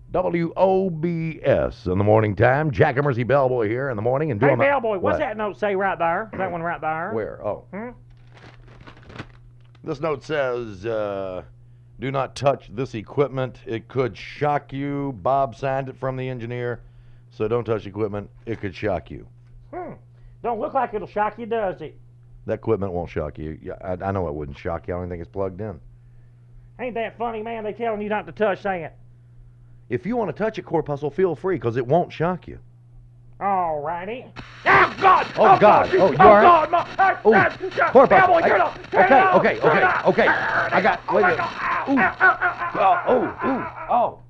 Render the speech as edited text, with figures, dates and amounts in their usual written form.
WOBS in the morning time. Jack Emersy Bellboy here in the morning. And Hey, doing Bellboy, what's that note say right there? That one right there? Where? Oh. Hmm? This note says, do not touch this equipment. It could shock you. Bob signed it from the engineer. So don't touch equipment. It could shock you. Don't look like it'll shock you, does it? That equipment won't shock you. Yeah, I know it wouldn't shock you. I don't think it's plugged in. Ain't that funny, man? They telling you not to touch that. If you want to touch it, Corpuscle, feel free, because it won't shock you. All righty. Oh, God! Oh, God! Oh, you all right? Oh, Corpuscle. Bellboy, turn off! Okay. I got. Wait a minute. Ooh. Oh.